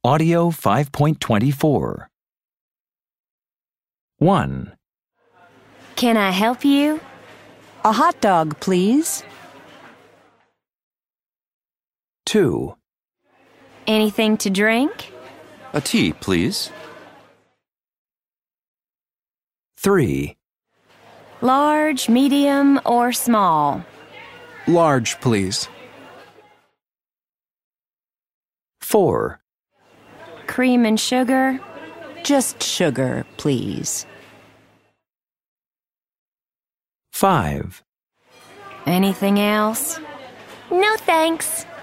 Audio 5.24. 1, Can I help you? A hot dog, please. 2, Anything to drink? A tea, please. 3, Large, medium, or small? Large, please. 4, Cream and sugar? Just sugar, please. 5. Anything else? No thanks.